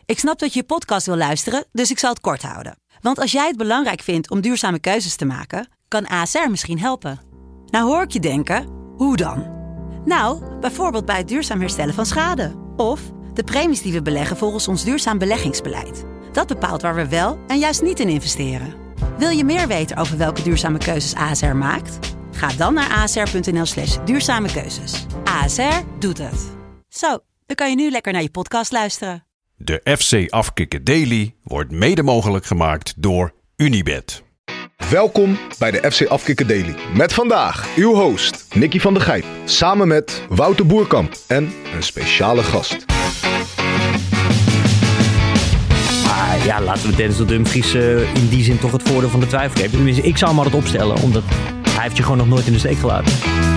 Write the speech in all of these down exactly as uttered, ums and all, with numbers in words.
Ik snap dat je je podcast wil luisteren, dus ik zal het kort houden. Want als jij het belangrijk vindt om duurzame keuzes te maken, kan A S R misschien helpen. Nou hoor ik je denken, hoe dan? Nou, bijvoorbeeld bij het duurzaam herstellen van schade. Of de premies die we beleggen volgens ons duurzaam beleggingsbeleid. Dat bepaalt waar we wel en juist niet in investeren. Wil je meer weten over welke duurzame keuzes A S R maakt? Ga dan naar asr.nl slash duurzame keuzes. A S R doet het. Zo, dan kan je nu lekker naar je podcast luisteren. De F C Afkikken Daily wordt mede mogelijk gemaakt door Unibet. Welkom bij de F C Afkikken Daily. Met vandaag uw host Nicky van der Gijp. Samen met Wouter Boerkamp en een speciale gast. Maar ja, laten we Denzel Dumfries uh, in die zin toch het voordeel van de twijfel geven. Tenminste, ik zou hem altijd opstellen, omdat hij heeft je gewoon nog nooit in de steek gelaten.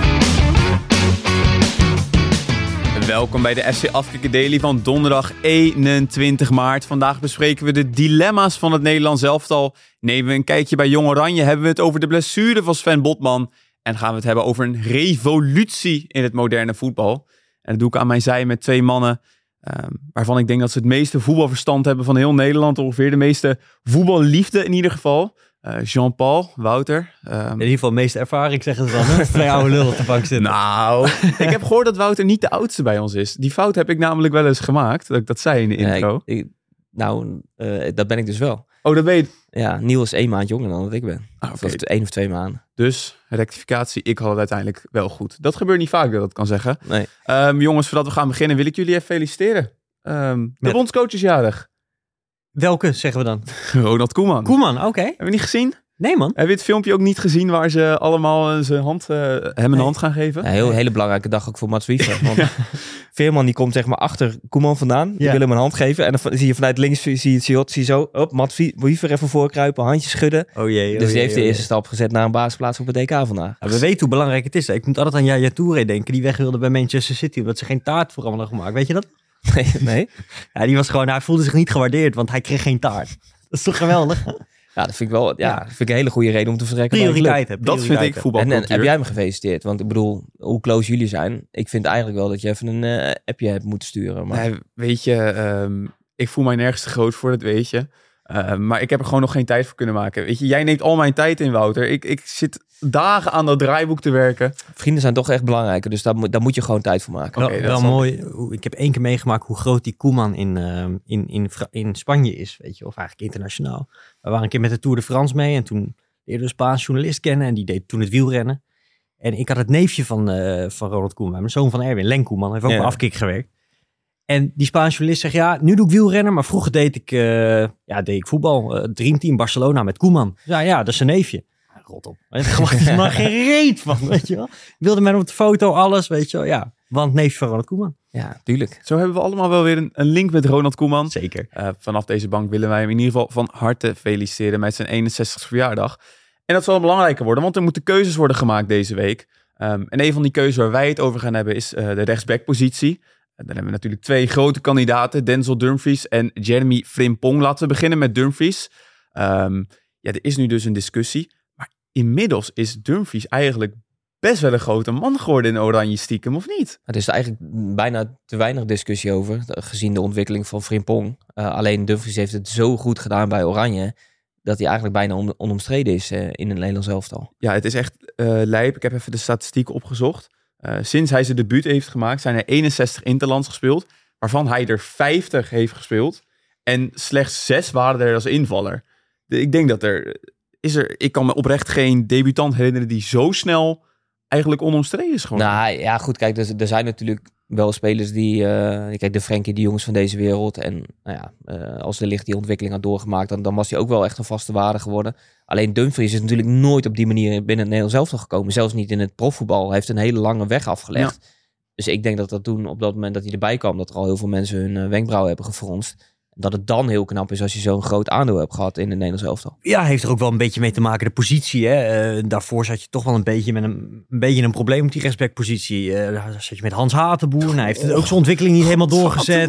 Welkom bij de F C Afkikken Daily van donderdag eenentwintig maart. Vandaag bespreken we de dilemma's van het Nederlands elftal. Nemen we een kijkje bij Jong Oranje, hebben we het over de blessure van Sven Botman. En gaan we het hebben over een revolutie in het moderne voetbal. En dat doe ik aan mijn zij met twee mannen um, waarvan ik denk dat ze het meeste voetbalverstand hebben van heel Nederland. Ongeveer de meeste voetballiefde in ieder geval. Uh, Jean-Paul, Wouter. Um... In ieder geval de meeste ervaring, zeggen ze dan. Hè? Twee oude lullen op de bank zitten. Nou, ik heb gehoord dat Wouter niet de oudste bij ons is. Die fout heb ik namelijk wel eens gemaakt. Dat ik dat zei in de intro. Ja, ik, ik, nou, uh, dat ben ik dus wel. Oh, dat weet je. Ja, Niel is één maand jonger dan dat ik ben. Ah, okay. Of één of twee maanden. Dus, rectificatie, ik had het uiteindelijk wel goed. Dat gebeurt niet vaak dat ik dat kan zeggen. Nee. Um, jongens, voordat we gaan beginnen wil ik jullie even feliciteren. Um, de ja. bondscoach is jarig. Welke, zeggen we dan? Ronald Koeman. Koeman, oké. Okay. Hebben we niet gezien? Nee, man. Heb je het filmpje ook niet gezien waar ze allemaal zijn hand, uh, hem een nee. hand gaan geven? Een heel, hele belangrijke dag ook voor Mats Wiever. Want ja. Veerman die komt zeg maar achter Koeman vandaan. Die ja. wil hem een hand geven. En dan zie je vanuit links, zie je, zie je, zie je zo, op, Mats Wiever even voorkruipen, handjes schudden. Oh jee, oh dus die jee, heeft oh de jee. eerste stap gezet naar een basisplaats op het D K vandaag. Ja, we weten hoe belangrijk het is. Ik moet altijd aan Yaya Touré denken. Die weg wilde bij Manchester City. Omdat ze geen taart voor hem hadden gemaakt. Weet je dat? Nee, nee. Ja, die was gewoon, hij voelde zich niet gewaardeerd. Want hij kreeg geen taart. Dat is toch geweldig? Ja, dat vind ik wel ja, ja. vind ik een hele goede reden om te vertrekken. Prioriteit heb. Dat vind ik voetbalcultuur. En, en heb jij me gefeliciteerd? Want ik bedoel, hoe close jullie zijn. Ik vind eigenlijk wel dat je even een uh, appje hebt moeten sturen. Maar... Nee, weet je, um, ik voel mij nergens te groot voor, dat weet je. Uh, maar ik heb er gewoon nog geen tijd voor kunnen maken. Weet je, jij neemt al mijn tijd in, Wouter. Ik, ik zit dagen aan dat draaiboek te werken. Vrienden zijn toch echt belangrijker, dus daar, daar moet je gewoon tijd voor maken. Okay, wel wel mooi. Ik heb één keer meegemaakt hoe groot die Koeman in, uh, in, in, in Spanje is, weet je, of eigenlijk internationaal. We waren een keer met de Tour de France mee en toen leerde een Spaans journalist kennen en die deed toen het wielrennen. En ik had het neefje van, uh, van Ronald Koeman, mijn zoon van Erwin, Len Koeman, heeft ook ja. bij Afkik gewerkt. En die Spaanse journalist zegt, ja, nu doe ik wielrennen, maar vroeger deed ik, uh, ja, deed ik voetbal. Uh, Dreamteam Barcelona met Koeman. Ja, ja, dat is zijn neefje. Rot op. Er is er maar geen reet van, weet je wel. Ik wilde met hem op de foto, alles, weet je wel. Ja, want neefje van Ronald Koeman. Ja, tuurlijk. Zo hebben we allemaal wel weer een, een link met Ronald Koeman. Zeker. Uh, vanaf deze bank willen wij hem in ieder geval van harte feliciteren met zijn eenenzestigste verjaardag. En dat zal belangrijker worden, want er moeten keuzes worden gemaakt deze week. Um, en een van die keuzes waar wij het over gaan hebben is uh, de rechtsbackpositie. Dan hebben we natuurlijk twee grote kandidaten, Denzel Dumfries en Jeremy Frimpong. Laten we beginnen met Dumfries. Um, ja, er is nu dus een discussie. Maar inmiddels is Dumfries eigenlijk best wel een grote man geworden in Oranje stiekem, of niet? Er is eigenlijk bijna te weinig discussie over, gezien de ontwikkeling van Frimpong. Uh, alleen Dumfries heeft het zo goed gedaan bij Oranje, dat hij eigenlijk bijna on- onomstreden is uh, in het Nederlands elftal. Ja, het is echt uh, lijp. Ik heb even de statistieken opgezocht. Uh, sinds hij zijn debuut heeft gemaakt, zijn er eenenzestig interlands gespeeld, waarvan hij er vijftig heeft gespeeld. En slechts zes waren er als invaller. De, ik denk dat er, is er... Ik kan me oprecht geen debutant herinneren die zo snel eigenlijk onomstreden is geworden. Nou ja, goed, kijk, er, er zijn natuurlijk wel spelers die... Uh, kijk, de Frenkie, die jongens van deze wereld. En nou ja, uh, als de licht die ontwikkeling had doorgemaakt, dan, dan was hij ook wel echt een vaste waarde geworden. Alleen Dumfries is natuurlijk nooit op die manier binnen het Nederlands elftal gekomen. Zelfs niet in het profvoetbal. Hij heeft een hele lange weg afgelegd. Ja. Dus ik denk dat dat toen, op dat moment dat hij erbij kwam, dat er al heel veel mensen hun uh, wenkbrauwen hebben gefronst. Dat het dan heel knap is als je zo'n groot aandeel hebt gehad in het Nederlands elftal. Ja, heeft er ook wel een beetje mee te maken, de positie. Hè? Uh, daarvoor zat je toch wel een beetje met een, een beetje een probleem op die rechtsbackpositie. Uh, daar zat je met Hans Hatenboer. Nou, hij heeft het ook zijn ontwikkeling niet helemaal doorgezet.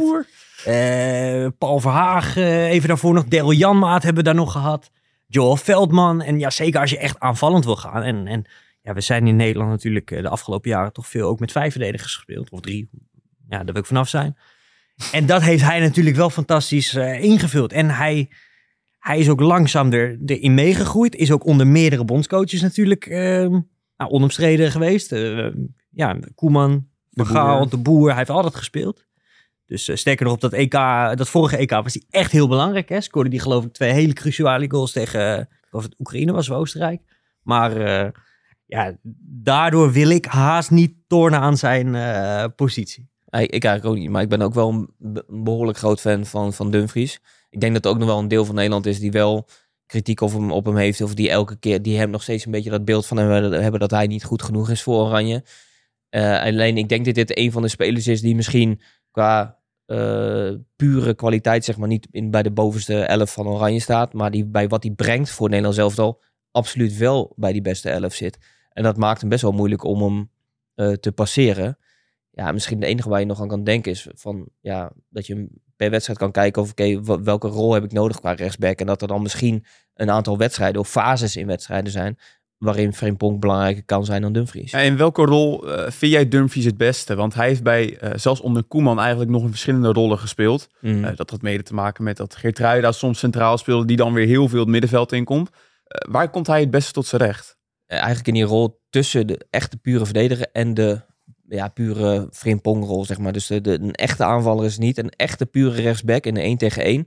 Uh, Paul Verhaag, uh, even daarvoor nog. Daryl Janmaat hebben we daar nog gehad. Joel Veldman. En ja, zeker als je echt aanvallend wil gaan. En, en ja, we zijn in Nederland natuurlijk de afgelopen jaren toch veel ook met vijf verdedigers gespeeld. Of drie. Ja, daar wil ik vanaf zijn. En dat heeft hij natuurlijk wel fantastisch uh, ingevuld. En hij, hij is ook langzaam er, erin meegegroeid. Is ook onder meerdere bondscoaches natuurlijk uh, nou, onomstreden geweest. Uh, ja, Koeman, Van Gaal, De Boer. Hij heeft altijd gespeeld. Dus uh, sterker nog op dat E K, dat vorige E K was hij echt heel belangrijk. Hè? Scoorde die geloof ik twee hele cruciale goals tegen, uh, of het Oekraïne was of Oostenrijk. Maar uh, ja, daardoor wil ik haast niet tornen aan zijn uh, positie. Ik, ik eigenlijk ook niet, maar ik ben ook wel een, een behoorlijk groot fan van, van Dumfries. Ik denk dat er ook nog wel een deel van Nederland is die wel kritiek op hem, op hem heeft. Of die elke keer, die hem nog steeds een beetje dat beeld van hem hebben dat hij niet goed genoeg is voor Oranje. Uh, alleen ik denk dat dit een van de spelers is die misschien qua uh, pure kwaliteit zeg maar niet in, bij de bovenste elf van Oranje staat. Maar die bij wat hij brengt voor Nederland zelf al absoluut wel bij die beste elf zit. En dat maakt hem best wel moeilijk om hem uh, te passeren. Ja, misschien de enige waar je nog aan kan denken is van ja, dat je per wedstrijd kan kijken of oké, okay, welke rol heb ik nodig qua rechtsback. En dat er dan misschien een aantal wedstrijden of fases in wedstrijden zijn waarin Frimpong belangrijker kan zijn dan Dumfries. Ja, in welke rol uh, vind jij Dumfries het beste? Want hij heeft bij, uh, zelfs onder Koeman eigenlijk nog in verschillende rollen gespeeld. Mm. Uh, dat had mede te maken met dat Geertruida soms centraal speelde, die dan weer heel veel het middenveld inkomt. Uh, waar komt hij het beste tot zijn recht? Uh, eigenlijk in die rol tussen de echte pure verdediger en de ja, pure Frimpong-rol, zeg maar. Dus de, de, een echte aanvaller is niet. Een echte pure rechtsback in de één tegen één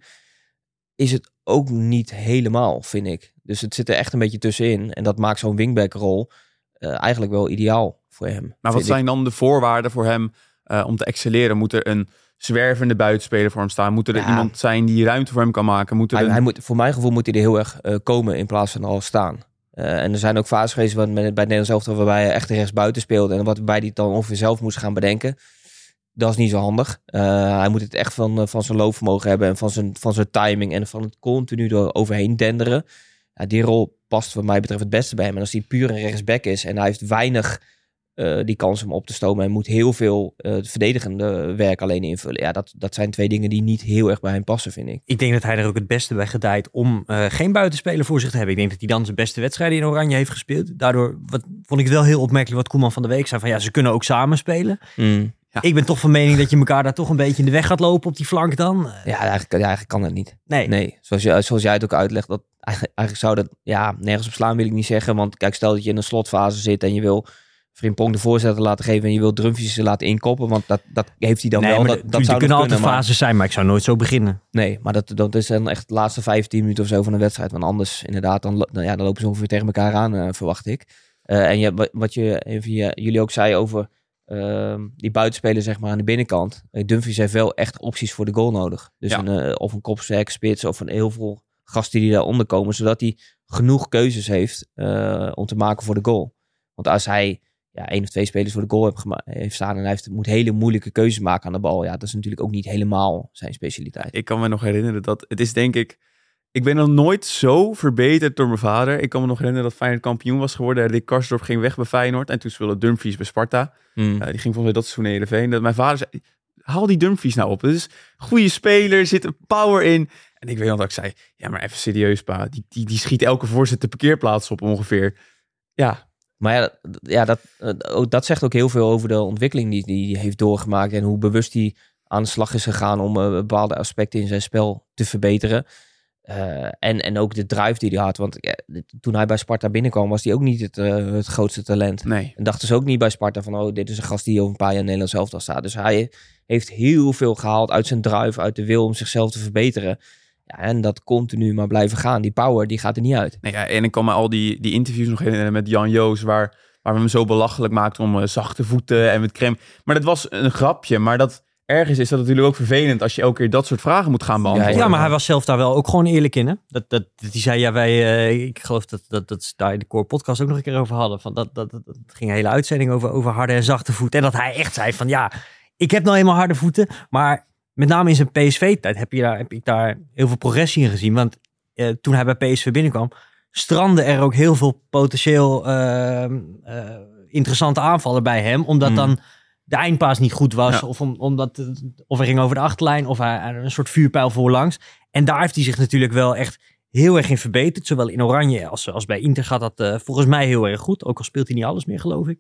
is het ook niet helemaal, vind ik. Dus het zit er echt een beetje tussenin. En dat maakt zo'n wingback-rol uh, eigenlijk wel ideaal voor hem. Maar wat zijn dan de voorwaarden voor hem uh, om te excelleren? Moet er een zwervende buitenspeler voor hem staan? Moet er ja. iemand zijn die ruimte voor hem kan maken? Moet er hij, een... hij moet, voor mijn gevoel moet hij er heel erg uh, komen in plaats van al staan. Uh, en er zijn ook fases geweest bij het Nederlands elftal waarbij hij echt rechtsbuiten speelde. En waarbij hij het dan ongeveer zelf moest gaan bedenken. Dat is niet zo handig. Uh, hij moet het echt van, van zijn loopvermogen hebben. En van zijn, van zijn timing. En van het continu er overheen denderen. Ja, die rol past wat mij betreft het beste bij hem. En als hij puur een rechtsback is. En hij heeft weinig uh, die kans om op te stomen. En moet heel veel uh, verdedigende werk alleen invullen. Ja, dat, dat zijn twee dingen die niet heel erg bij hem passen, vind ik. Ik denk dat hij er ook het beste bij gedijt om uh, geen buitenspeler voor zich te hebben. Ik denk dat hij dan zijn beste wedstrijden in Oranje heeft gespeeld. Daardoor wat, vond ik het wel heel opmerkelijk wat Koeman van de Week zei. Van ja, ze kunnen ook samen spelen. Mm. Ja. Ik ben toch van mening dat je elkaar daar toch een beetje in de weg gaat lopen op die flank dan. Ja, eigenlijk, ja, eigenlijk kan dat niet. Nee. nee. Zoals, je, zoals jij het ook uitlegt, dat eigenlijk, eigenlijk zou dat ja, nergens op slaan wil ik niet zeggen. Want kijk, stel dat je in een slotfase zit en je wil Frimpong de voorzetter laten geven en je wil Dumfries laten inkoppen, want dat, dat heeft hij dan nee, wel. Maar dat, dat, dat zou kunnen altijd kunnen, fases maar... zijn, maar ik zou nooit zo beginnen. Nee, maar dat, dat is dan echt de laatste vijftien minuten of zo van een wedstrijd. Want anders inderdaad, dan, dan, ja, dan lopen ze ongeveer tegen elkaar aan, uh, verwacht ik. Uh, en je, wat je, even, jullie ook zei over Uh, die buitenspeler zeg maar aan de binnenkant. Dumfries heeft wel echt opties voor de goal nodig. Dus ja. een, uh, of een kopsterke spits of een heel veel gasten die daaronder komen, zodat hij genoeg keuzes heeft uh, om te maken voor de goal. Want als hij ja, één of twee spelers voor de goal heeft, gema- heeft staan en hij heeft, moet hele moeilijke keuzes maken aan de bal, ja, dat is natuurlijk ook niet helemaal zijn specialiteit. Ik kan me nog herinneren dat het is denk ik Ik ben nog nooit zo verbeterd door mijn vader. Ik kan me nog herinneren dat Feyenoord kampioen was geworden. Rick Karsdorp ging weg bij Feyenoord. En toen speelde Dumfries bij Sparta. Mm. Uh, die ging volgens mij dat seizoen naar Heerenveen. Dat mijn vader zei, haal die Dumfries nou op. Het is een goede speler, zit een power in. En ik weet nog dat ik zei, ja maar even serieus pa. Die, die, die schiet elke voorzet de parkeerplaats op ongeveer. Ja. Maar ja, ja dat, dat zegt ook heel veel over de ontwikkeling die, die hij heeft doorgemaakt. En hoe bewust hij aan de slag is gegaan om uh, bepaalde aspecten in zijn spel te verbeteren. Uh, en, en ook de drive die hij had. Want ja, toen hij bij Sparta binnenkwam, was hij ook niet het, uh, het grootste talent. Nee. En dachten ze ook niet bij Sparta van, oh, dit is een gast die over een paar jaar in Nederland zelf al staat. Dus hij heeft heel veel gehaald uit zijn drive, uit de wil om zichzelf te verbeteren. Ja, en dat continu maar blijven gaan. Die power, die gaat er niet uit. Nee, ja, en ik kan me al die, die interviews nog herinneren met Jan Joos, waar, waar we hem zo belachelijk maakten om uh, zachte voeten en met crème. Maar dat was een grapje, maar dat... Ergens is dat natuurlijk ook vervelend als je elke keer dat soort vragen moet gaan beantwoorden. Ja, maar hij was zelf daar wel ook gewoon eerlijk in. Hè? Dat, dat, dat die zei, ja, wij, uh, ik geloof dat, dat, dat ze daar in de Core Podcast ook nog een keer over hadden. Van dat, dat, dat, dat ging een hele uitzending over, over harde en zachte voeten. En dat hij echt zei van, ja, ik heb nou eenmaal harde voeten. Maar met name in zijn P S V-tijd heb, je daar, heb ik daar heel veel progressie in gezien. Want uh, toen hij bij P S V binnenkwam, strandde er ook heel veel potentieel uh, uh, interessante aanvallen bij hem. Omdat mm. dan... de eindpaas niet goed was, ja. of, om, omdat, of hij ging over de achterlijn, of hij een soort vuurpijl voorlangs. En daar heeft hij zich natuurlijk wel echt heel erg in verbeterd. Zowel in Oranje als, als bij Inter gaat dat uh, volgens mij heel erg goed. Ook al speelt hij niet alles meer, geloof ik.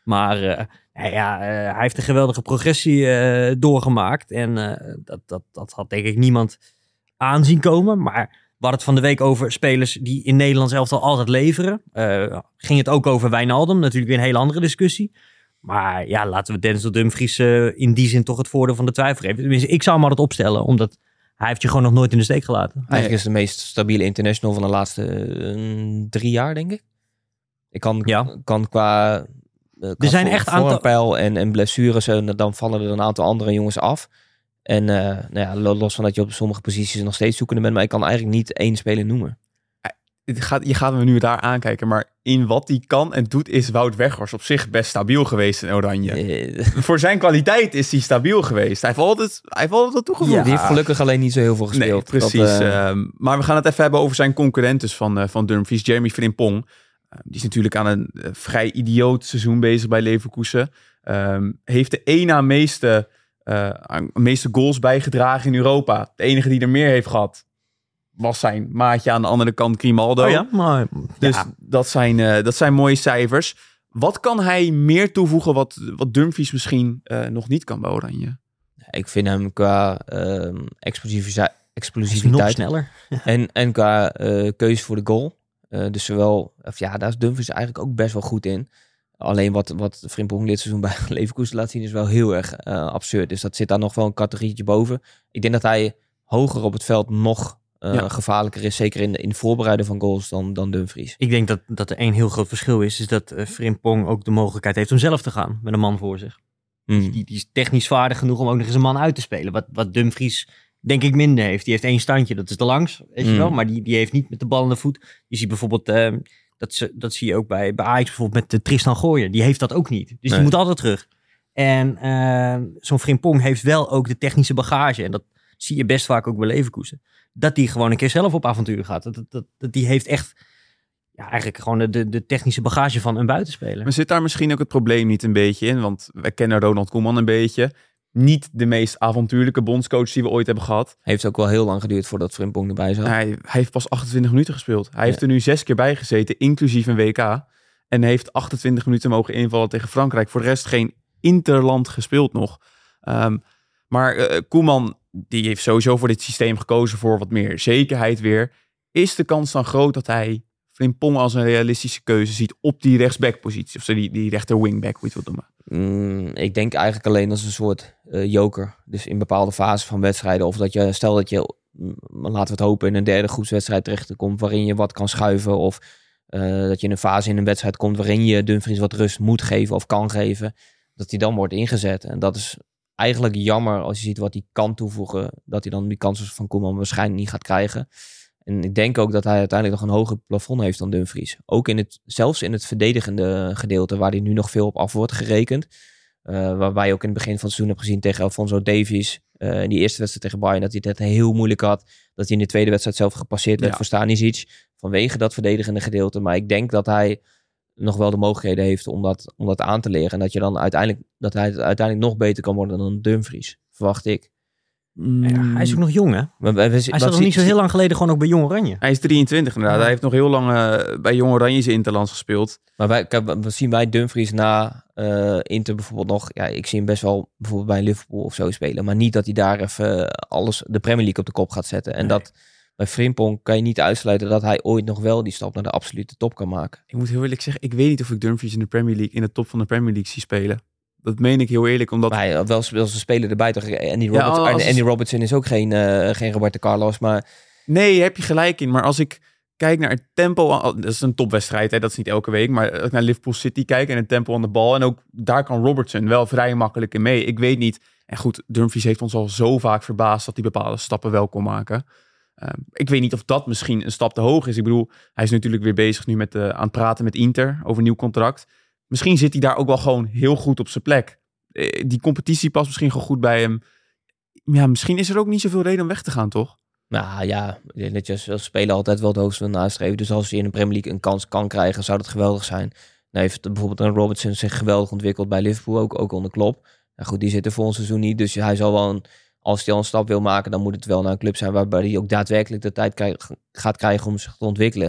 Maar uh, nou ja, uh, hij heeft een geweldige progressie uh, doorgemaakt. En uh, dat, dat, dat had denk ik niemand aanzien komen. Maar we hadden het van de week over spelers die in Nederland zelf al altijd leveren. Uh, ging het ook over Wijnaldum. Natuurlijk weer een hele andere discussie. Maar ja, laten we Denzel Dumfries uh, in die zin toch het voordeel van de twijfel geven. Tenminste, ik zou hem altijd opstellen, omdat hij heeft je gewoon nog nooit in de steek gelaten. Eigenlijk is de meest stabiele international van de laatste uh, drie jaar, denk ik. Ik kan, ja. kan qua, uh, qua er zijn echt aantal en, en blessures, en dan vallen er een aantal andere jongens af. En uh, nou ja, los van dat je op sommige posities nog steeds zoekende bent, maar ik kan eigenlijk niet één speler noemen. Het gaat, je gaat me nu daar aankijken, maar in wat hij kan en doet is Wout Weghorst op zich best stabiel geweest in Oranje. Uh, Voor zijn kwaliteit is hij stabiel geweest. Hij heeft altijd, hij heeft altijd wat toegevoegd. Ja. Die heeft gelukkig alleen niet zo heel veel gespeeld. Nee, precies. Dat, uh... Uh, maar we gaan het even hebben over zijn concurrentes van, uh, van Dumfries, Jeremy Frimpong. Uh, die is natuurlijk aan een uh, vrij idioot seizoen bezig bij Leverkusen. Um, heeft de één na meeste, uh, meeste goals bijgedragen in Europa. De enige die er meer heeft gehad was zijn maatje aan de andere kant, Grimaldo. Oh ja, maar, dus ja. dat, zijn, uh, dat zijn mooie cijfers. Wat kan hij meer toevoegen wat, wat Dumfries misschien uh, nog niet kan bij Oranje? Ik vind hem qua uh, explosiviteit, explosiviteit nog sneller. en, en qua uh, keuze voor de goal. Uh, dus zowel, of ja, daar is Dumfries eigenlijk ook best wel goed in. Alleen wat, wat Frimpong dit seizoen bij Leverkusen laat zien is wel heel erg uh, absurd. Dus dat zit daar nog wel een categorietje boven. Ik denk dat hij hoger op het veld nog Uh, ja. gevaarlijker is, zeker in, in het voorbereiden van goals dan, dan Dumfries. Ik denk dat, dat er één heel groot verschil is, is dat uh, Frimpong ook de mogelijkheid heeft om zelf te gaan met een man voor zich. Mm. Dus die, die is technisch vaardig genoeg om ook nog eens een man uit te spelen. Wat, wat Dumfries denk ik minder heeft. Die heeft één standje, dat is te langs, weet mm. je wel. Maar die, die heeft niet met de bal in de voet. Je ziet bijvoorbeeld, uh, dat, ze, dat zie je ook bij, bij Ajax bijvoorbeeld met de Tristan Gooyer. Die heeft dat ook niet. Dus nee. Die moet altijd terug. En uh, zo'n Frimpong heeft wel ook de technische bagage. En dat zie je best vaak ook bij Leverkusen. Dat die gewoon een keer zelf op avontuur gaat. Dat, dat, dat, dat die heeft echt ja, eigenlijk gewoon de, de technische bagage van een buitenspeler. Maar zit daar misschien ook het probleem niet een beetje in? Want wij kennen Ronald Koeman een beetje. Niet de meest avontuurlijke bondscoach die we ooit hebben gehad. Heeft ook wel heel lang geduurd voordat Frimpong erbij zat. Hij, hij heeft pas achtentwintig minuten gespeeld. Hij ja. heeft er nu zes keer bij gezeten, inclusief een W K. En heeft achtentwintig minuten mogen invallen tegen Frankrijk. Voor de rest geen interland gespeeld nog. Um, maar uh, Koeman, die heeft sowieso voor dit systeem gekozen voor wat meer zekerheid weer. Is de kans dan groot dat hij Frimpong als een realistische keuze ziet op die rechtsbackpositie? Of die, die rechter wingback, hoe je het wilt noemen? Mm, ik denk eigenlijk alleen als een soort uh, joker. Dus in bepaalde fases van wedstrijden. Of dat je, stel dat je, laten we het hopen, in een derde groepswedstrijd terechtkomt waarin je wat kan schuiven. Of uh, dat je in een fase in een wedstrijd komt waarin je Dumfries wat rust moet geven of kan geven. Dat hij dan wordt ingezet. En dat is eigenlijk jammer als je ziet wat hij kan toevoegen. Dat hij dan die kansen van Koeman waarschijnlijk niet gaat krijgen. En ik denk ook dat hij uiteindelijk nog een hoger plafond heeft dan Dumfries. Ook in het, zelfs in het verdedigende gedeelte waar hij nu nog veel op af wordt gerekend. Uh, waarbij je ook in het begin van het seizoen hebt gezien tegen Alphonso Davies. Uh, in die eerste wedstrijd tegen Bayern dat hij het heel moeilijk had. Dat hij in de tweede wedstrijd zelf gepasseerd werd ja. voor Stanisic. Vanwege dat verdedigende gedeelte. Maar ik denk dat hij nog wel de mogelijkheden heeft om dat, om dat aan te leren. En dat, je dan uiteindelijk, dat hij uiteindelijk nog beter kan worden dan Dumfries. Verwacht ik. Mm. Ja, hij is ook nog jong, hè? Maar, we, we, hij zat nog niet zo heel lang geleden gewoon ook bij Jong Oranje. Hij is drieëntwintig inderdaad. Ja. Hij heeft nog heel lang uh, bij Jong Oranje zijn interlands gespeeld. Maar wij, kijk, we zien bij Dumfries na uh, Inter bijvoorbeeld nog... Ja, ik zie hem best wel bijvoorbeeld bij Liverpool of zo spelen. Maar niet dat hij daar even uh, alles, de Premier League op de kop gaat zetten. En nee. dat bij Frimpong kan je niet uitsluiten dat hij ooit nog wel die stap naar de absolute top kan maken. Ik moet heel eerlijk zeggen, ik weet niet of ik Dumfries in de Premier League, in de top van de Premier League zie spelen. Dat meen ik heel eerlijk, omdat... Maar hij, wel, wel ze spelen erbij toch? Andy, Roberts, ja, als... Andy Robertson is ook geen, uh, geen Roberto Carlos, maar... Nee, heb je gelijk in. Maar als ik kijk naar het tempo... Dat is een topwedstrijd, hè? Dat is niet elke week. Maar als ik naar Liverpool City kijk en het tempo aan de bal... En ook daar kan Robertson wel vrij makkelijk in mee. Ik weet niet... En goed, Dumfries heeft ons al zo vaak verbaasd... dat hij bepaalde stappen wel kon maken. Uh, ik weet niet of dat misschien een stap te hoog is. Ik bedoel, hij is natuurlijk weer bezig nu met uh, aan het praten met Inter... over een nieuw contract... Misschien zit hij daar ook wel gewoon heel goed op zijn plek. Die competitie past misschien gewoon goed bij hem. Ja, misschien is er ook niet zoveel reden om weg te gaan, toch? Nou ja, dat je als speler altijd wel het hoogste wil nastreven. Dus als hij in de Premier League een kans kan krijgen, zou dat geweldig zijn. Nou heeft bijvoorbeeld een Robertson zich geweldig ontwikkeld bij Liverpool, ook, ook onder Klopp. Nou goed, die zit er voor ons seizoen niet. Dus hij zal wel een, als hij al een stap wil maken, dan moet het wel naar een club zijn waarbij hij ook daadwerkelijk de tijd krijg, gaat krijgen om zich te ontwikkelen.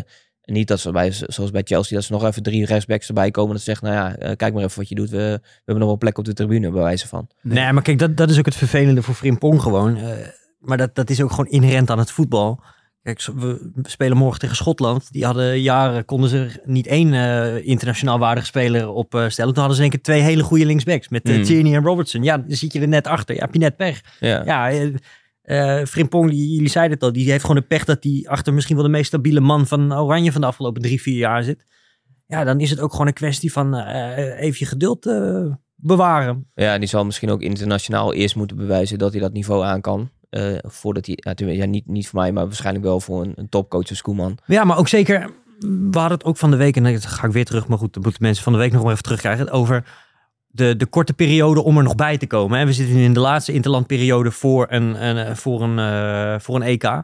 En niet dat ze bij, zoals bij Chelsea, dat ze nog even drie rechtsbacks erbij komen. Dat ze zeggen, nou ja, uh, kijk maar even wat je doet. We, we hebben nog wel plek op de tribune, bij wijze van. Nee, nee maar kijk, dat, dat is ook het vervelende voor Frimpong gewoon. Uh, maar dat, dat is ook gewoon inherent aan het voetbal. Kijk, we spelen morgen tegen Schotland. Die hadden jaren, konden ze niet één uh, internationaal waardige speler op uh, stellen. Toen hadden ze denk ik twee hele goede linksbacks. Met uh, mm. Tierney en Robertson. Ja, dan zit je er net achter. Ja, heb je net pech. Ja, ja uh, uh, Frimpong, die, jullie zeiden het al. Die heeft gewoon de pech dat hij achter misschien wel de meest stabiele man van Oranje van de afgelopen drie, vier jaar zit. Ja, dan is het ook gewoon een kwestie van uh, even je geduld uh, bewaren. Ja, en die zal misschien ook internationaal eerst moeten bewijzen dat hij dat niveau aan kan. Uh, voordat hij, ja, ja niet, niet voor mij, maar waarschijnlijk wel voor een, een topcoach als Koeman. Ja, maar ook zeker, we hadden het ook van de week, en dan ga ik weer terug, maar goed, dan moeten mensen van de week nog wel even terugkrijgen, over de, de korte periode om er nog bij te komen. Hè. We zitten nu in de laatste interlandperiode voor een, een, voor, een, uh, voor een E K.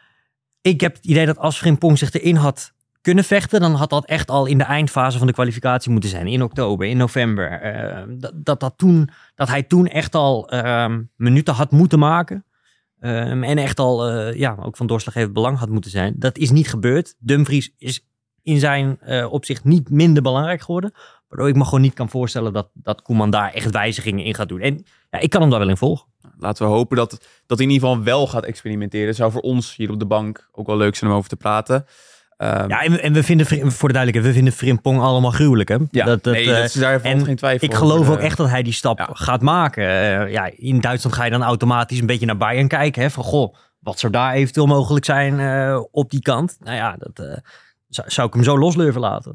Ik heb het idee dat als Frimpong zich erin had kunnen vechten, dan had dat echt al in de eindfase van de kwalificatie moeten zijn. In oktober, in november. Uh, dat, dat, dat, toen, dat hij toen echt al uh, minuten had moeten maken. Um, en echt al, uh, ja, ook van doorslaggevend belang had moeten zijn. Dat is niet gebeurd. Dumfries is in zijn uh, opzicht niet minder belangrijk geworden. Waardoor ik me gewoon niet kan voorstellen dat, dat Koeman daar echt wijzigingen in gaat doen. En ja, ik kan hem daar wel in volgen. Laten we hopen dat, dat hij in ieder geval wel gaat experimenteren. Het zou voor ons hier op de bank ook wel leuk zijn om over te praten. Um, ja, en, en we vinden, voor de duidelijkheid, we vinden Frimpong allemaal gruwelijk. Hè? Ja, dat, dat, nee, dat is daar en geen twijfel ik geloof over. ook echt dat hij die stap ja. gaat maken. Uh, ja, in Duitsland ga je dan automatisch een beetje naar Bayern kijken. Hè? Van, goh, wat zou daar eventueel mogelijk zijn uh, op die kant? Nou ja, dat uh, zou, zou ik hem zo los durven laten.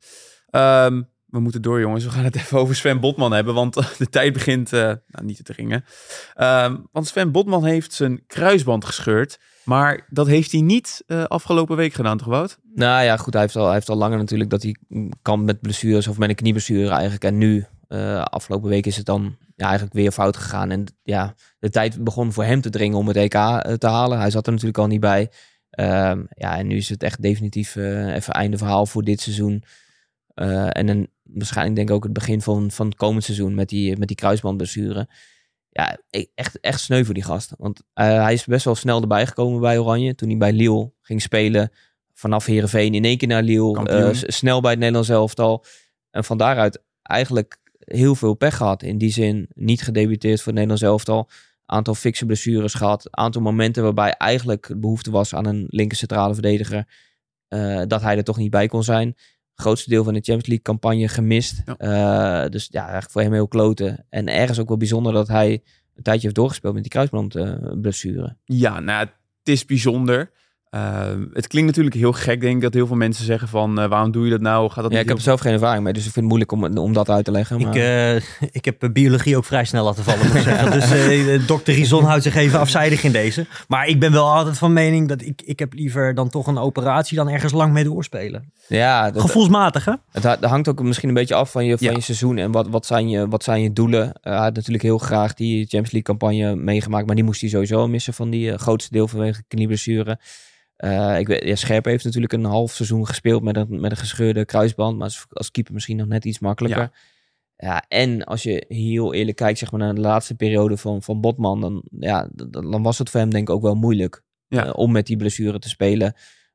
Ja. Um, we moeten door, jongens. We gaan het even over Sven Botman hebben, want de tijd begint uh, nou, niet te dringen. Um, want Sven Botman heeft zijn kruisband gescheurd. Maar dat heeft hij niet uh, afgelopen week gedaan, toch Wout? Nou ja, goed. Hij heeft al, hij heeft al langer natuurlijk dat hij kan met blessures of met een knieblessure eigenlijk. En nu, uh, afgelopen week is het dan ja, eigenlijk weer fout gegaan. En ja, de tijd begon voor hem te dringen om het E K uh, te halen. Hij zat er natuurlijk al niet bij. Uh, ja, en nu is het echt definitief uh, even einde verhaal voor dit seizoen. Uh, en dan waarschijnlijk denk ik ook het begin van, van het komend seizoen met die, met die kruisbandblessure. Ja, echt, echt sneu voor die gast. Want uh, hij is best wel snel erbij gekomen bij Oranje. Toen hij bij Lille ging spelen. Vanaf Heerenveen in één keer naar Lille. Uh, snel bij het Nederlands elftal. En van daaruit eigenlijk heel veel pech gehad. In die zin niet gedebuteerd voor het Nederlands elftal. Aantal fikse blessures gehad. Aantal momenten waarbij eigenlijk behoefte was aan een linker centrale verdediger. Uh, dat hij er toch niet bij kon zijn. Grootste deel van de Champions League campagne gemist. Ja. Uh, dus ja, eigenlijk voor hem heel kloten. En ergens ook wel bijzonder dat hij een tijdje heeft doorgespeeld met die kruisbandblessure. Uh, ja, nou, het is bijzonder. Uh, het klinkt natuurlijk heel gek, denk ik, dat heel veel mensen zeggen van uh, waarom doe je dat nou? Gaat dat ja, niet ik heb er zelf geen ervaring mee, dus ik vind het moeilijk om, om dat uit te leggen. Maar... Ik, uh, ik heb biologie ook vrij snel laten vallen, moet ik zeggen. Dus uh, dokter Rizon houdt zich even afzijdig in deze. Maar ik ben wel altijd van mening dat ik, ik heb liever dan toch een operatie dan ergens lang mee doorspelen. Ja, dat, gevoelsmatig, hè? Het, het hangt ook misschien een beetje af van je, van ja. je seizoen en wat, wat, zijn je, wat zijn je doelen. Uh, hij had natuurlijk heel graag die Champions League campagne meegemaakt, maar die moest hij sowieso missen van die uh, grootste deel vanwege knieblessure. Uh, ik weet, ja, Scherpen heeft natuurlijk een half seizoen gespeeld met een, met een gescheurde kruisband. Maar als, als keeper misschien nog net iets makkelijker. Ja. Ja, en als je heel eerlijk kijkt zeg maar, naar de laatste periode van, van Botman. Dan, ja, dan was het voor hem denk ik ook wel moeilijk. Ja. Uh, om met die blessure te spelen.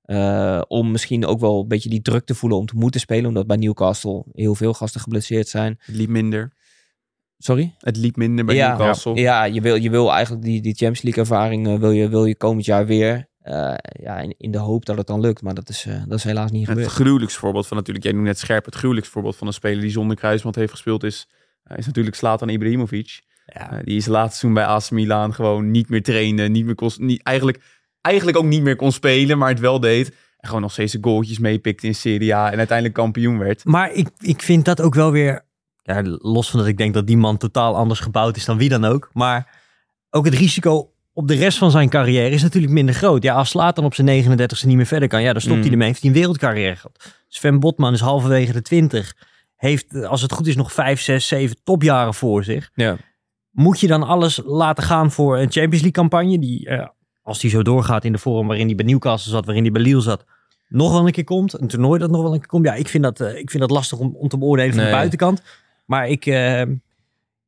Uh, om misschien ook wel een beetje die druk te voelen om te moeten spelen. Omdat bij Newcastle heel veel gasten geblesseerd zijn. Het liep minder. Sorry? Het liep minder bij ja, Newcastle. Ja, je wil, je wil eigenlijk die, die Champions League ervaring uh, wil, je, wil je komend jaar weer. Uh, ja, in, in de hoop dat het dan lukt. Maar dat is, uh, dat is helaas niet gebeurd. Het gruwelijkste voorbeeld van natuurlijk, jij noemt net Scherp, het gruwelijkste voorbeeld van een speler die zonder kruisband heeft gespeeld is, uh, is natuurlijk Zlatan Ibrahimovic. Ja. Uh, die is laatst toen bij A C Milan gewoon niet meer trainen, niet meer kon, niet, eigenlijk, eigenlijk ook niet meer kon spelen, maar het wel deed. En gewoon nog steeds de goaltjes meepikte in Serie A en uiteindelijk kampioen werd. Maar ik, ik vind dat ook wel weer, ja, los van dat ik denk dat die man totaal anders gebouwd is dan wie dan ook, maar ook het risico op de rest van zijn carrière is natuurlijk minder groot. Ja, als Zlatan op zijn negenendertigste niet meer verder kan, ja, dan stopt mm. hij ermee. Heeft hij een wereldcarrière gehad. Sven Botman is halverwege de twintig. Heeft, als het goed is, nog vijf, zes, zeven topjaren voor zich. Ja. Moet je dan alles laten gaan voor een Champions League campagne die, uh, als die zo doorgaat in de vorm waarin hij bij Newcastle zat, waarin hij bij Lille zat, nog wel een keer komt. Een toernooi dat nog wel een keer komt. Ja, ik vind dat, uh, ik vind dat lastig om, om te beoordelen van nee. de buitenkant. Maar ik... Uh,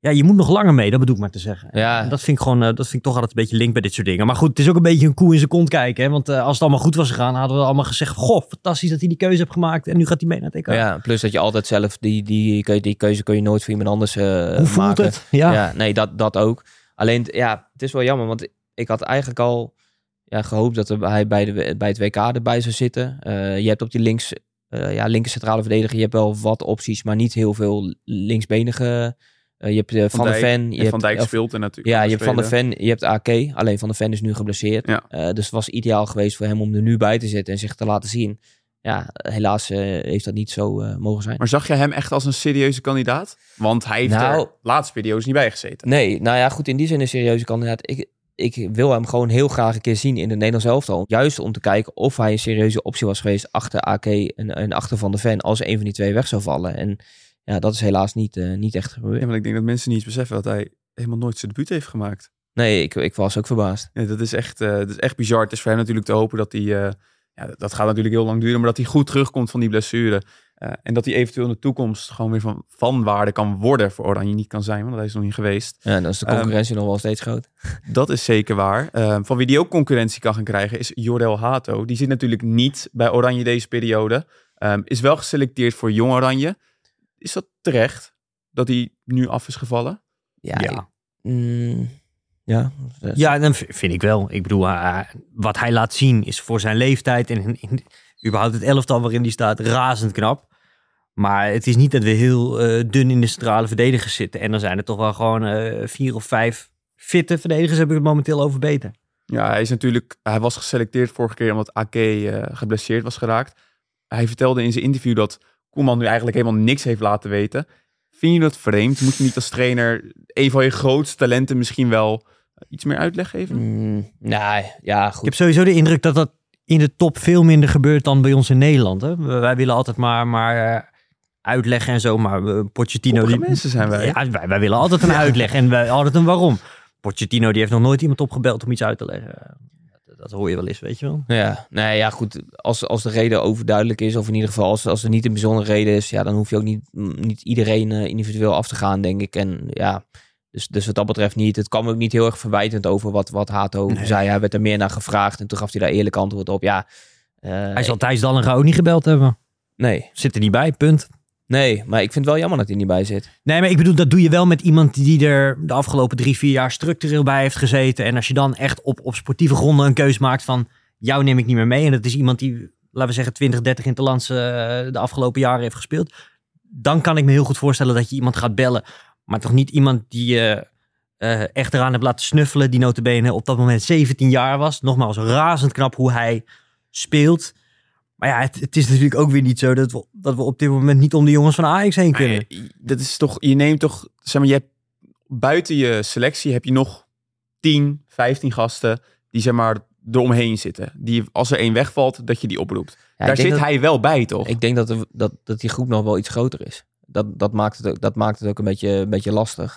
Ja, je moet nog langer mee, dat bedoel ik maar te zeggen. Ja. En dat vind ik gewoon, uh, dat vind ik toch altijd een beetje link bij dit soort dingen. Maar goed, het is ook een beetje een koe in zijn kont kijken. Hè? Want uh, als het allemaal goed was gegaan, hadden we allemaal gezegd... Goh, fantastisch dat hij die keuze heeft gemaakt. En nu gaat hij mee naar het E K. Ja, plus dat je altijd zelf... Die, die, die, die keuze kun je nooit voor iemand anders uh, Hoe voelt maken. het? Ja. ja, nee, dat, dat ook. Alleen, ja, het is wel jammer. Want ik had eigenlijk al ja, gehoopt dat hij bij, de, bij het W K erbij zou zitten. Uh, je hebt op die links... Uh, ja, linker centrale verdediger. Je hebt wel wat opties, maar niet heel veel linksbenige... Uh, je hebt uh, Van, van der Ven. Je hebt, Van hebt, Dijk speelt er natuurlijk. Ja, je hebt Van der Ven, je hebt A K. Alleen Van der Ven is nu geblesseerd. Ja. Uh, dus het was ideaal geweest voor hem om er nu bij te zitten en zich te laten zien. Ja, helaas uh, heeft dat niet zo uh, mogen zijn. Maar zag je hem echt als een serieuze kandidaat? Want hij heeft nou, er laatste periodes niet bij gezeten. Nee, nou ja, goed, in die zin een serieuze kandidaat. Ik, ik wil hem gewoon heel graag een keer zien in het Nederlands elftal. Juist om te kijken of hij een serieuze optie was geweest achter A K en, en achter Van der Ven. Als een van die twee weg zou vallen. En ja, dat is helaas niet, uh, niet echt gebeurd. Ja, maar ik denk dat mensen niet eens beseffen dat hij helemaal nooit zijn debuut heeft gemaakt. Nee, ik, ik was ook verbaasd. Ja, dat is echt, uh, dat is echt bizar. Het is voor hem natuurlijk te hopen dat hij... Uh, ja, dat gaat natuurlijk heel lang duren, maar dat hij goed terugkomt van die blessure. Uh, en dat hij eventueel in de toekomst gewoon weer van, van waarde kan worden voor Oranje. Niet kan zijn, want hij is nog niet geweest. Ja, dan is de concurrentie um, nog wel steeds groot. Dat is zeker waar. Uh, van wie die ook concurrentie kan gaan krijgen is Jordel Hato. Die zit natuurlijk niet bij Oranje deze periode. Um, is wel geselecteerd voor Jong Oranje. Is dat terecht dat hij nu af is gevallen? Ja. Ja. Mm, ja, ja, dan vind ik wel. Ik bedoel, uh, wat hij laat zien is voor zijn leeftijd en in, in, überhaupt het elftal waarin hij staat razend knap. Maar het is niet dat we heel uh, dun in de centrale verdedigers zitten. En dan zijn er toch wel gewoon uh, vier of vijf fitte verdedigers heb ik het momenteel over beter. Ja, hij is natuurlijk, hij was geselecteerd vorige keer omdat A K uh, geblesseerd was geraakt. Hij vertelde in zijn interview dat Koeman nu eigenlijk helemaal niks heeft laten weten. Vind je dat vreemd? Moet je niet als trainer een van je grootste talenten misschien wel iets meer uitleg geven? Mm, nee, ja, goed. Ik heb sowieso de indruk dat dat in de top veel minder gebeurt dan bij ons in Nederland. Hè? Wij willen altijd maar, maar uh, uitleggen en zo, maar uh, Pochettino... Die mensen zijn wij. Ja, wij, wij willen altijd een ja. uitleg en wij altijd een waarom. Pochettino die heeft nog nooit iemand opgebeld om iets uit te leggen. Dat, dat hoor je wel eens, weet je wel. Ja, nee, ja goed. Als, als de reden overduidelijk is, of in ieder geval als, als er niet een bijzondere reden is, ja, dan hoef je ook niet, niet iedereen uh, individueel af te gaan, denk ik. En ja, dus, dus wat dat betreft niet. Het kwam ook niet heel erg verwijtend over wat, wat Hato nee. zei. Hij werd er meer naar gevraagd en toen gaf hij daar eerlijk antwoord op. Ja, uh, hij zal Thijs Dallinga ook niet gebeld hebben. Nee. Zit er niet bij, punt. Nee, maar ik vind het wel jammer dat hij niet bij zit. Nee, maar ik bedoel, dat doe je wel met iemand die er de afgelopen drie, vier jaar structureel bij heeft gezeten. En als je dan echt op, op sportieve gronden een keus maakt van, jou neem ik niet meer mee. En dat is iemand die, laten we zeggen, twintig, dertig interlands uh, de afgelopen jaren heeft gespeeld. Dan kan ik me heel goed voorstellen dat je iemand gaat bellen. Maar toch niet iemand die je uh, uh, echt eraan hebt laten snuffelen. Die nota bene op dat moment zeventien jaar was. Nogmaals, razend knap hoe hij speelt. Maar ja, het, het is natuurlijk ook weer niet zo dat we, dat we op dit moment niet om de jongens van Ajax heen kunnen. Nee, dat is toch, je neemt toch, zeg maar, je hebt, buiten je selectie heb je nog tien, vijftien gasten die zeg maar eromheen zitten. Die als er één wegvalt, dat je die oproept. Ja, daar zit dat, hij wel bij, toch? Ik denk dat, er, dat, dat die groep nog wel iets groter is. Dat, dat, maakt, het ook, dat maakt het ook een beetje, een beetje lastig.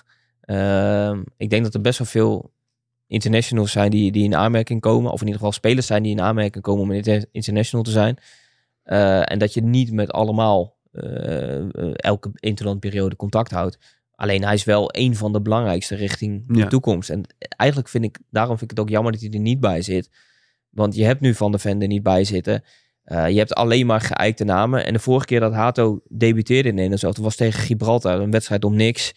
Uh, ik denk dat er best wel veel internationals zijn die, die in aanmerking komen. Of in ieder geval spelers zijn die in aanmerking komen om een international te zijn. Uh, en dat je niet met allemaal uh, uh, elke interlandperiode contact houdt. Alleen hij is wel een van de belangrijkste richting de ja. toekomst. En eigenlijk vind ik, daarom vind ik het ook jammer dat hij er niet bij zit. Want je hebt nu Van der Ven er niet bij zitten. Uh, je hebt alleen maar geëikte namen. En de vorige keer dat Hato debuteerde in Nederland, dat was tegen Gibraltar. Een wedstrijd om niks.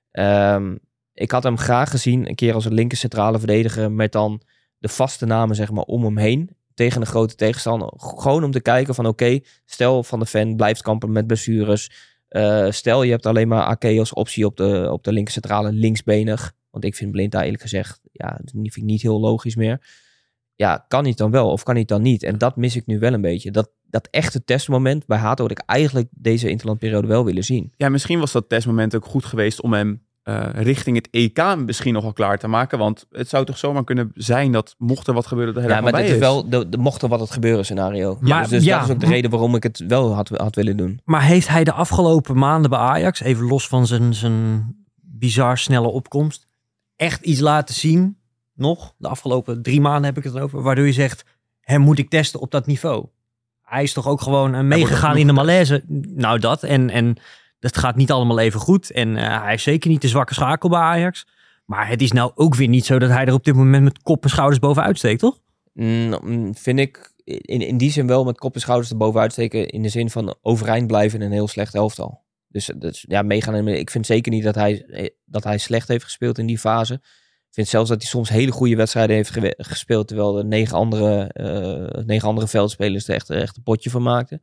Um, ik had hem graag gezien, een keer als een linker centrale verdediger, met dan de vaste namen zeg maar om hem heen. Tegen een grote tegenstander. Gewoon om te kijken van oké, okay, stel Van der Ven blijft kampen met blessures. Uh, stel je hebt alleen maar A K als optie op de, op de linker centrale linksbenig. Want ik vind Blinta eerlijk gezegd, ja, dat vind ik niet heel logisch meer. Ja, kan hij het dan wel of kan hij het dan niet? En dat mis ik nu wel een beetje. Dat, dat echte testmoment bij Hato had ik eigenlijk deze interlandperiode wel willen zien. Ja, misschien was dat testmoment ook goed geweest om hem uh, richting het E K misschien nog wel klaar te maken. Want het zou toch zomaar kunnen zijn dat mocht er wat gebeuren, dat hij ja, maar dit bij is. is wel de, de mocht er wat het gebeuren scenario. Maar, dus dus ja, dat is ook de reden waarom ik het wel had, had willen doen. Maar heeft hij de afgelopen maanden bij Ajax, even los van zijn, zijn bizar snelle opkomst, echt iets laten zien? Nog, de afgelopen drie maanden heb ik het over, waardoor je zegt, hem moet ik testen op dat niveau. Hij is toch ook gewoon uh, meegegaan in de malaise. Nou dat, en, en dat gaat niet allemaal even goed. En uh, hij is zeker niet de zwakke schakel bij Ajax. Maar het is nou ook weer niet zo dat hij er op dit moment met kop en schouders bovenuit steekt, toch? Mm, vind ik in, in die zin wel met kop en schouders er bovenuit steken. In de zin van overeind blijven in een heel slecht elftal. Dus, dus ja, meegaan. Ik vind zeker niet dat hij, dat hij slecht heeft gespeeld in die fase. Ik vind zelfs dat hij soms hele goede wedstrijden heeft ge- gespeeld. Terwijl de negen andere, uh, negen andere veldspelers er echt, echt een potje van maakten.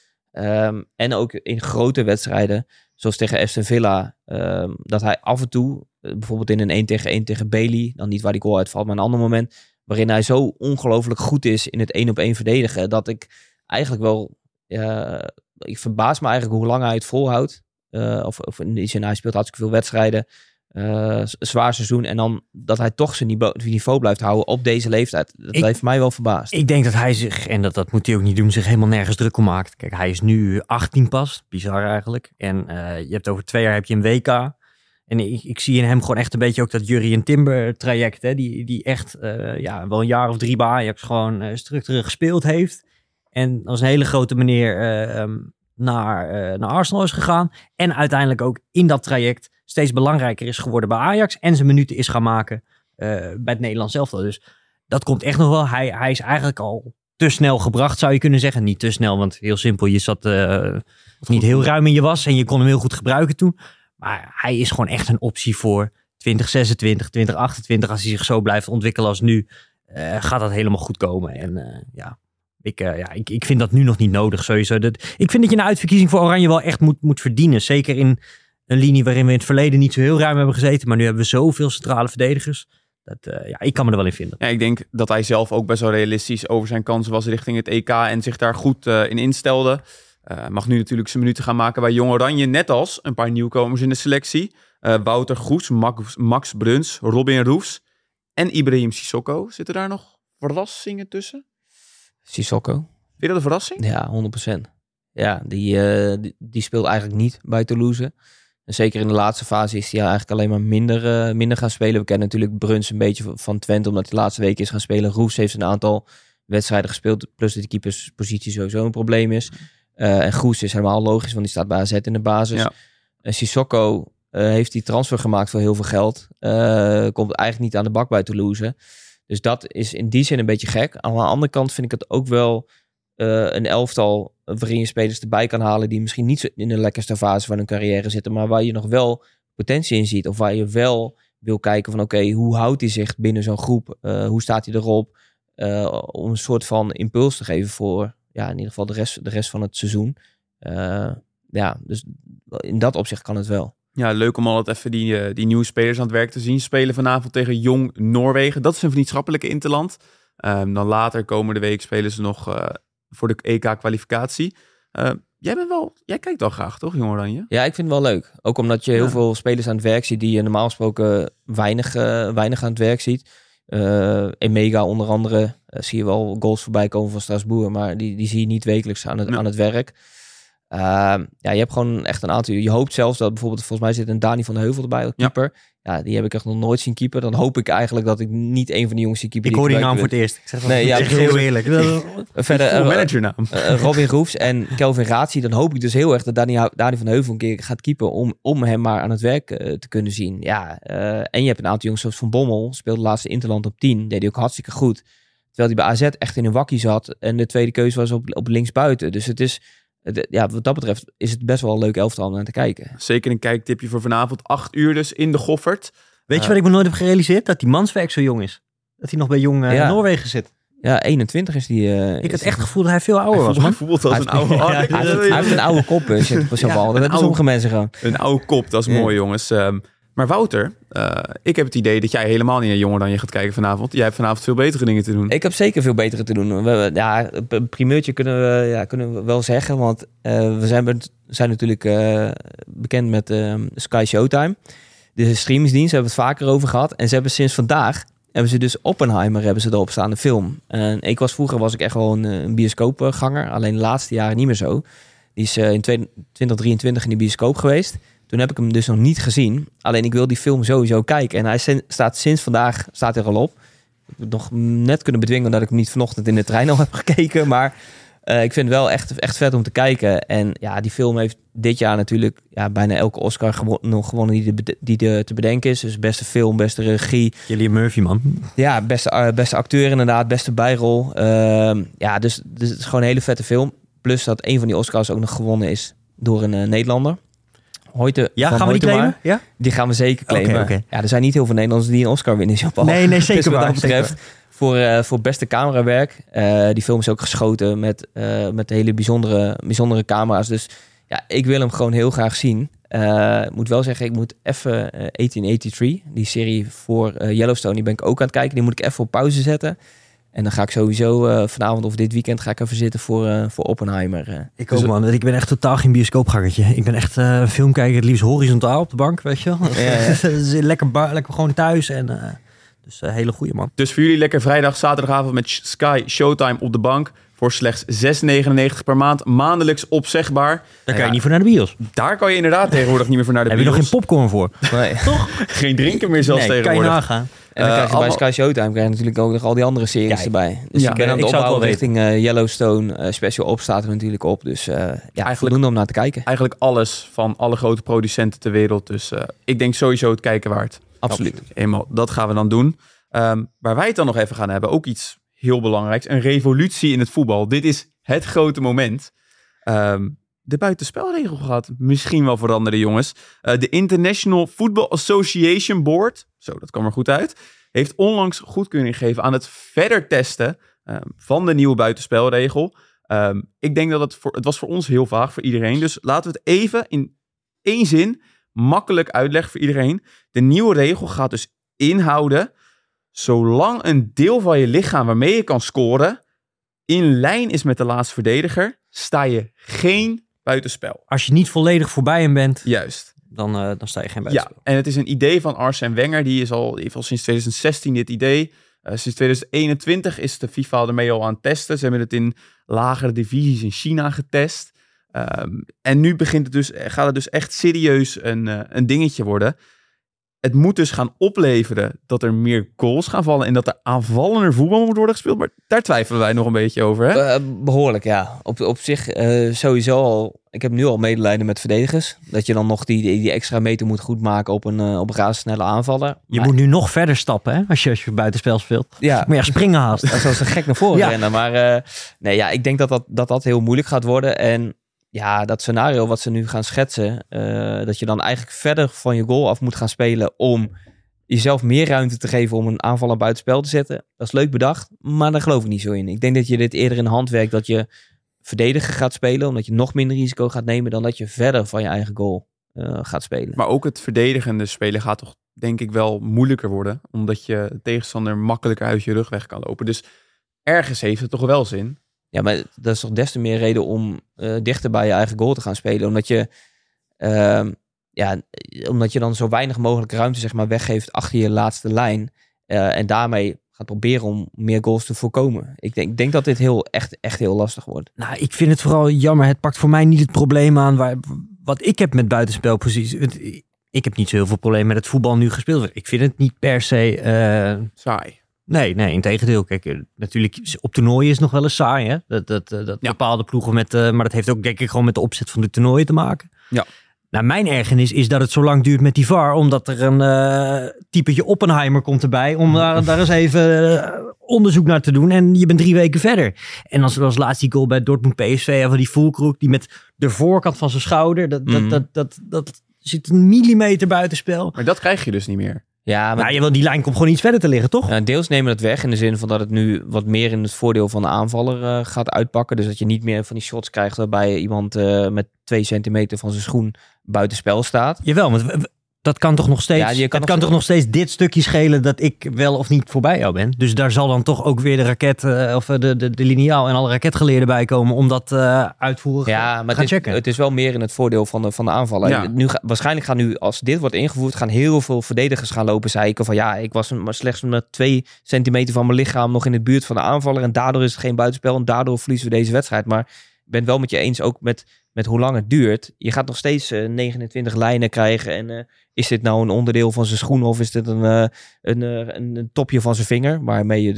Um, en ook in grote wedstrijden, zoals tegen Aston Villa, um, dat hij af en toe, uh, bijvoorbeeld in een één tegen één tegen Bailey, dan niet waar die goal uitvalt, maar een ander moment, waarin hij zo ongelooflijk goed is in het één op één verdedigen, dat ik eigenlijk wel, uh, ik verbaas me eigenlijk hoe lang hij het volhoudt. Uh, of, of in die zin, hij speelt hartstikke veel wedstrijden, uh, zwaar seizoen, en dan dat hij toch zijn niveau, niveau blijft houden op deze leeftijd. Dat ik, heeft mij wel verbaasd. Ik denk dat hij zich, en dat, dat moet hij ook niet doen, zich helemaal nergens druk om maakt. Kijk, hij is nu achttien pas, bizar eigenlijk. En uh, je hebt over twee jaar heb je een W K. En ik, ik zie in hem gewoon echt een beetje ook dat Jurrien Timber traject, hè, die, die echt uh, ja, wel een jaar of drie bij Ajax gewoon uh, structureel gespeeld heeft. En als een hele grote meneer uh, um, naar, uh, naar Arsenal is gegaan. En uiteindelijk ook in dat traject steeds belangrijker is geworden bij Ajax. En zijn minuten is gaan maken uh, bij het Nederlands elftal. Dus dat komt echt nog wel. Hij, hij is eigenlijk al te snel gebracht, zou je kunnen zeggen. Niet te snel, want heel simpel. Je zat uh, niet heel ruim in je was. En je kon hem heel goed gebruiken toen. Maar hij is gewoon echt een optie voor twintig zesentwintig, twintig achtentwintig. Als hij zich zo blijft ontwikkelen als nu, uh, gaat dat helemaal goed komen. En uh, ja... Ik, uh, ja, ik, ik vind dat nu nog niet nodig, sowieso. Dat, ik vind dat je een uitverkiezing voor Oranje wel echt moet, moet verdienen. Zeker in een linie waarin we in het verleden niet zo heel ruim hebben gezeten. Maar nu hebben we zoveel centrale verdedigers. Dat, uh, ja, ik kan me er wel in vinden. Ja, ik denk dat hij zelf ook best wel realistisch over zijn kansen was richting het E K. En zich daar goed uh, in instelde. Uh, mag nu natuurlijk zijn minuten gaan maken bij Jong Oranje. Net als een paar nieuwkomers in de selectie. Uh, Wouter Goes, Max, Max Bruns, Robin Roefs en Ibrahim Sissoko. Zitten daar nog verrassingen tussen? Sissoko. Vind je dat een verrassing? Ja, honderd procent. Ja, die, uh, die, die speelt eigenlijk niet bij Toulouse. En zeker in de laatste fase is hij eigenlijk alleen maar minder, uh, minder gaan spelen. We kennen natuurlijk Bruns een beetje van Twente, omdat hij de laatste weken is gaan spelen. Roefs heeft een aantal wedstrijden gespeeld, plus dat de keeperspositie sowieso een probleem is. Uh, en Goes is helemaal logisch, want die staat bij A Z in de basis. Ja. Uh, Sissoko uh, heeft die transfer gemaakt voor heel veel geld. Uh, komt eigenlijk niet aan de bak bij Toulouse. Dus dat is in die zin een beetje gek. Aan de andere kant vind ik het ook wel uh, een elftal waarin je spelers erbij kan halen die misschien niet in de lekkerste fase van hun carrière zitten, maar waar je nog wel potentie in ziet. Of waar je wel wil kijken van oké, okay, hoe houdt hij zich binnen zo'n groep? Uh, hoe staat hij erop? Uh, om een soort van impuls te geven voor ja, in ieder geval de rest, de rest van het seizoen. Uh, ja, dus in dat opzicht kan het wel. Ja, leuk om altijd even die, uh, die nieuwe spelers aan het werk te zien. Spelen vanavond tegen Jong Noorwegen. Dat is een vriendschappelijke interland. Um, dan later komende week spelen ze nog uh, voor de E K-kwalificatie. Uh, jij bent wel, jij kijkt wel graag, toch, Jong Oranje? Ja, ik vind het wel leuk. Ook omdat je heel ja. veel spelers aan het werk ziet die je normaal gesproken weinig, uh, weinig aan het werk ziet. Uh, Emega onder andere uh, zie je wel goals voorbij komen van Strasbourg, maar die, die zie je niet wekelijks aan het, ja. aan het werk. Uh, ja, je hebt gewoon echt een aantal. Je hoopt zelfs dat bijvoorbeeld, volgens mij zit een Dani van de Heuvel erbij, keeper. Ja. ja, die heb ik echt nog nooit zien keeper. Dan hoop ik eigenlijk dat ik niet een van die jongens zie keeper. Ik hoor die naam voor het eerst. Ik zeg dat nee, ja, heel eerlijk. Verder, uh, managernaam. Uh, Robin Roefs en Kelvin Ratie. Dan hoop ik dus heel erg dat Dani, Dani van de Heuvel een keer gaat keeper om, om hem maar aan het werk uh, te kunnen zien. Ja, uh, en je hebt een aantal jongens zoals Van Bommel, speelde laatste Interland op tien, deed hij ook hartstikke goed. Terwijl hij bij A Z echt in een wakkie zat en de tweede keuze was op, op linksbuiten. Dus het is ja, wat dat betreft is het best wel een leuk elftal om naar te kijken. Zeker een kijktipje voor vanavond. Acht uur dus in de Goffert. Weet je uh, wat ik me nooit heb gerealiseerd? Dat die Manswerk zo jong is. Dat hij nog bij Jong uh, ja. Noorwegen zit. Ja, eenentwintig is die. Uh, ik had echt het gevoel dat hij veel ouder hij was. Hij voelt als een oude. Ja, hij, hij, hij heeft een oude kop. Zit op zijn bal. Dat hebben sommige mensen gewoon. Een oude kop, dat is ja. mooi, jongens. Um, maar Wouter, uh, ik heb het idee dat jij helemaal niet naar Jong Oranje gaat kijken vanavond. Jij hebt vanavond veel betere dingen te doen. Ik heb zeker veel betere te doen. We, ja, een primeurtje kunnen we, ja, kunnen we wel zeggen. Want uh, we zijn, zijn natuurlijk uh, bekend met uh, Sky Showtime. De streamingsdienst hebben we het vaker over gehad. En ze hebben sinds vandaag hebben ze dus Oppenheimer hebben ze erop staan, de film. En ik was vroeger was ik echt wel een, een bioscoopganger. Alleen de laatste jaren niet meer zo. Die is uh, in twintig drieëntwintig in de bioscoop geweest. Toen heb ik hem dus nog niet gezien. Alleen ik wil die film sowieso kijken. En hij sen- staat sinds vandaag staat er al op. Ik heb nog net kunnen bedwingen dat ik hem niet vanochtend in de trein al heb gekeken. Maar Uh, ik vind het wel echt, echt vet om te kijken. En ja, die film heeft dit jaar natuurlijk ja, bijna elke Oscar gewo- nog gewonnen die, de, die de, te bedenken is. Dus beste film, beste regie. Cillian Murphy, man. Ja, beste, uh, beste acteur inderdaad, beste bijrol. Uh, ja, dus, dus het is gewoon een hele vette film. Plus dat een van die Oscars ook nog gewonnen is door een uh, Nederlander. Hoyte Ja, van gaan we die Hoytema. claimen? Ja? Die gaan we zeker claimen. Okay, okay. Ja, er zijn niet heel veel Nederlanders die een Oscar winnen, Jean-Paul. Nee, nee, zeker dus wat waar. dat betreft, voor, uh, voor beste camerawerk. Uh, die film is ook geschoten met, uh, met hele bijzondere, bijzondere camera's. Dus ja, ik wil hem gewoon heel graag zien. Uh, ik moet wel zeggen, ik moet even uh, achttienhonderddraaiëntig, die serie voor uh, Yellowstone, die ben ik ook aan het kijken. Die moet ik even op pauze zetten. En dan ga ik sowieso uh, vanavond of dit weekend ga ik even zitten voor, uh, voor Oppenheimer. Uh. Ik ook, man. Ik ben echt totaal geen bioscoopgangertje. Ik ben echt uh, een film kijken, het liefst horizontaal op de bank, weet je wel. Ja, ja. lekker, ba- lekker gewoon thuis en... Uh, dus een uh, hele goede man. Dus voor jullie lekker vrijdag, zaterdagavond met Sky Showtime op de bank. Voor slechts zes negenennegentig per maand. Maandelijks opzegbaar. Daar kan je niet voor naar de bios. Daar kan je inderdaad tegenwoordig niet meer voor naar de bios. Heb je nog geen popcorn voor? Nee. Toch? Geen drinken meer zelfs nee, tegenwoordig. Kan je nagaan. En dan uh, krijg je allemaal... bij Sky Showtime krijg je natuurlijk ook nog al die andere series Kijk. erbij. Dus ja, ik ben aan het opbouwen richting uh, Yellowstone. Uh, Special Ops staat er natuurlijk op. Dus uh, ja, eigenlijk voldoende om naar te kijken. Eigenlijk alles van alle grote producenten ter wereld. Dus uh, ik denk sowieso het kijken waard. Absoluut. Absoluut. Eenmaal, dat gaan we dan doen. Um, waar wij het dan nog even gaan hebben, ook iets heel belangrijks. Een revolutie in het voetbal. Dit is het grote moment. Um, de buitenspelregel gaat misschien wel veranderen, jongens. Uh, de International Football Association Board, zo, dat kwam er goed uit, heeft onlangs goedkeuring gegeven aan het verder testen um, van de nieuwe buitenspelregel. Um, ik denk dat het voor, het was voor ons heel vaag, voor iedereen. Dus laten we het even in één zin makkelijk uitleggen voor iedereen. De nieuwe regel gaat dus inhouden, zolang een deel van je lichaam waarmee je kan scoren in lijn is met de laatste verdediger, sta je geen buitenspel. Als je niet volledig voorbij hem bent, juist, dan, uh, dan sta je geen buitenspel. Ja, en het is een idee van Arsène Wenger. Die is al, heeft al sinds twintig zestien dit idee. Uh, sinds twintig eenentwintig is de FIFA ermee al aan het testen. Ze hebben het in lagere divisies in China getest. Um, en nu begint het dus, gaat het dus echt serieus een, uh, een dingetje worden. Het moet dus gaan opleveren dat er meer goals gaan vallen en dat er aanvallender voetbal moet worden gespeeld. Maar daar twijfelen wij nog een beetje over, hè? Uh, behoorlijk, ja. Op, op zich uh, sowieso al. Ik heb nu al medelijden met verdedigers. Dat je dan nog die, die, die extra meter moet goedmaken op een, uh, op een razendsnelle aanvaller. Je maar... moet nu nog verder stappen, hè? Als je, als je buitenspel speelt. Ja. Maar ja, springen haast. Dat is een gek naar voren ja. rennen. Maar uh, nee, ja, ik denk dat dat, dat dat heel moeilijk gaat worden. En ja, dat scenario wat ze nu gaan schetsen, uh, dat je dan eigenlijk verder van je goal af moet gaan spelen om jezelf meer ruimte te geven om een aanvaller buitenspel te zetten. Dat is leuk bedacht, maar daar geloof ik niet zo in. Ik denk dat je dit eerder in de hand werkt dat je verdedigen gaat spelen, omdat je nog minder risico gaat nemen dan dat je verder van je eigen goal uh, gaat spelen. Maar ook het verdedigende spelen gaat toch denk ik wel moeilijker worden, omdat je de tegenstander makkelijker uit je rug weg kan lopen. Dus ergens heeft het toch wel zin. Ja, maar dat is toch des te meer reden om uh, dichter bij je eigen goal te gaan spelen. Omdat je, uh, ja, omdat je dan zo weinig mogelijk ruimte zeg maar, weggeeft achter je laatste lijn. Uh, en daarmee gaat proberen om meer goals te voorkomen. Ik denk, ik denk dat dit heel, echt, echt heel lastig wordt. Nou, ik vind het vooral jammer. Het pakt voor mij niet het probleem aan waar, wat ik heb met buitenspelposities. Ik heb niet zo heel veel probleem met het voetbal nu gespeeld. Ik vind het niet per se Uh, saai. Nee, nee, integendeel. Kijk, natuurlijk op toernooien is het nog wel eens saai, hè? Dat, dat, dat ja. bepaalde ploegen met, uh, maar dat heeft ook denk ik gewoon met de opzet van de toernooien te maken. Ja. Nou, mijn ergernis is dat het zo lang duurt met die V A R, omdat er een uh, typetje Oppenheimer komt erbij, om daar, daar eens even uh, onderzoek naar te doen. En je bent drie weken verder. En als er als laatst die goal bij Dortmund P S V, van die Füllkrug, die met de voorkant van zijn schouder, dat, mm-hmm. dat, dat, dat, dat zit een millimeter buitenspel. Maar dat krijg je dus niet meer. Ja, maar nou, je wil die lijn komt gewoon iets verder te liggen, toch? Ja, deels nemen het weg in de zin van dat het nu wat meer in het voordeel van de aanvaller uh, gaat uitpakken. Dus dat je niet meer van die shots krijgt waarbij iemand uh, met twee centimeter van zijn schoen buitenspel staat. Jawel, maar dat kan toch nog steeds. Ja, je kan het nog kan toch nog steeds dit stukje schelen dat ik wel of niet voorbij jou ben. Dus daar zal dan toch ook weer de raket uh, of de, de, de liniaal en alle raketgeleerden bij komen om dat uh, uitvoerig ja, maar gaan het checken. Is, het is wel meer in het voordeel van de, van de aanvaller. Ja. Nu, waarschijnlijk gaan nu, als dit wordt ingevoerd, gaan heel veel verdedigers gaan lopen zeiken van ja, ik was maar slechts met twee centimeter van mijn lichaam nog in de buurt van de aanvaller en daardoor is het geen buitenspel en daardoor verliezen we deze wedstrijd. Maar ik ben het wel met je eens ook met, met hoe lang het duurt. Je gaat nog steeds uh, negenentwintig lijnen krijgen en uh, is dit nou een onderdeel van zijn schoen of is dit een, uh, een, uh, een, een topje van zijn vinger waarmee je dus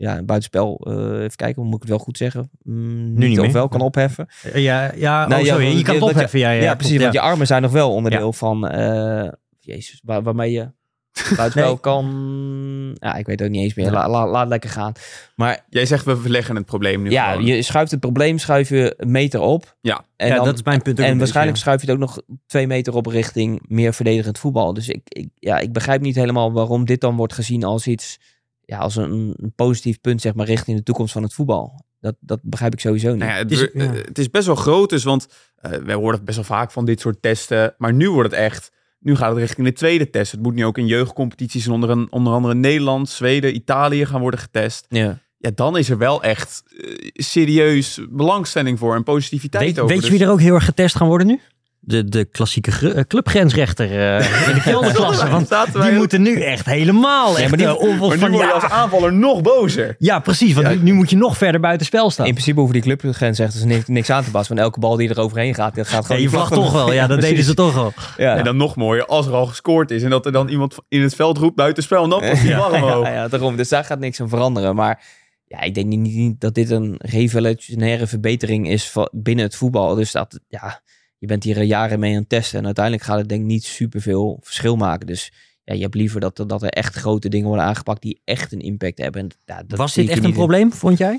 ja, buitenspel, uh, even kijken, hoe moet ik het wel goed zeggen? Mm, Nu niet of meer. wel kan opheffen. Ja, ja, Nou, oh, ja, sorry, want- je kan het wat je- opheffen. Ja, ja, Ja, klopt, precies, ja. want je armen zijn nog wel onderdeel Ja. van, uh, jezus, waar, waarmee je buitenspel Nee. kan, ja, ik weet het ook niet eens meer, la, la, laat lekker gaan. Maar Jij zegt we verleggen het probleem nu ja, gewoon. je schuift het probleem, schuif je een meter op. Ja. En, ja, dan, dat is mijn punt ook en een waarschijnlijk beetje, schuif je het ook nog twee meter op richting meer verdedigend voetbal. Dus ik, ik, ja, ik begrijp niet helemaal waarom dit dan wordt gezien als iets, ja, als een, een positief punt, zeg maar, richting de toekomst van het voetbal. Dat, dat begrijp ik sowieso niet. Nou ja, het, Het is- is, ja. het is best wel groot, dus, want uh, we horen het best wel vaak van dit soort testen. Maar nu wordt het echt, nu gaat het richting de tweede test. Het moet nu ook in jeugdcompetities onder, een, onder andere Nederland, Zweden, Italië gaan worden getest. Ja. Ja, dan is er wel echt uh, serieus belangstelling voor en positiviteit Weet, over. weet je Dus- wie er ook heel erg getest gaan worden nu? De, de klassieke gr- uh, clubgrensrechter uh, in de kelderklasse. Want Zaten wij die ook- moeten nu echt helemaal... Echt, maar die- uh, onvol Maar nu van, word je ja, als aanvaller nog bozer. ja, precies. Want Ja. nu, nu moet je nog verder buiten spel staan. In principe hoeven die clubgrensrechters er niks, niks aan te passen. Want elke bal die er overheen gaat, dat gaat Ja, gewoon... je die vlag vlag toch wel. Ja, dat precies. deden ze toch al. Ja. En dan nog mooier, als er al gescoord is en dat er dan iemand in het veld roept buitenspel. En dan pas die Ja, vlag omhoog. ja, ja, daarom. Dus daar gaat niks aan veranderen. Maar ja, ik denk niet, niet dat dit een revolutionaire verbetering is van, binnen het voetbal. Dus dat, ja, je bent hier jaren mee aan het testen. En uiteindelijk gaat het denk ik niet superveel verschil maken. Dus ja, je hebt liever dat, er- dat er echt grote dingen worden aangepakt die echt een impact hebben. En, ja, dat Was zie dit ik echt er een niet in. probleem, vond jij?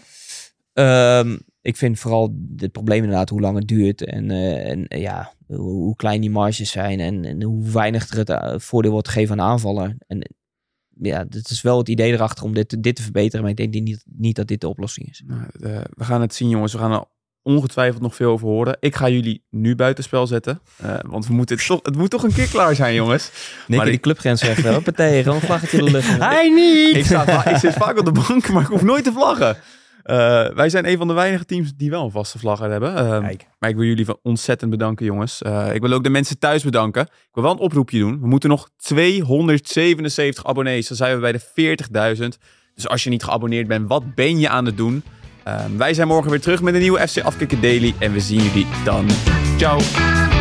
Ehm, ik vind vooral het probleem inderdaad hoe lang het duurt. En, eh, en eh, ja, hoe, hoe klein die marges zijn. En, en hoe weinig er het eh, voordeel wordt gegeven aan de aanvaller. En ja, het is wel het idee erachter om dit, dit te verbeteren. Maar ik denk niet, niet dat dit de oplossing is. Nou, uh, we gaan het zien, jongens. We gaan er ongetwijfeld nog veel over horen. Ik ga jullie nu buitenspel zetten. Uh, want we moeten het, toch, het moet toch een keer klaar zijn, jongens. Nick, Maar die ik- clubgrensrechter, hoppatee, gewoon een vlaggetje in de lucht. Hij niet! Ik, sta, va- ik zit vaak op de bank, maar ik hoef nooit te vlaggen. Uh, wij zijn een van de weinige teams die wel een vaste vlagger hebben. Uh, Kijk. maar ik wil jullie van ontzettend bedanken, jongens. Uh, ik wil ook de mensen thuis bedanken. Ik wil wel een oproepje doen. We moeten nog tweehonderdzevenenzeventig abonnees. Dan zijn we bij de veertigduizend. Dus als je niet geabonneerd bent, wat ben je aan het doen? Uh, wij zijn morgen weer terug met een nieuwe F C Afkikken Daily. En we zien jullie dan. Ciao.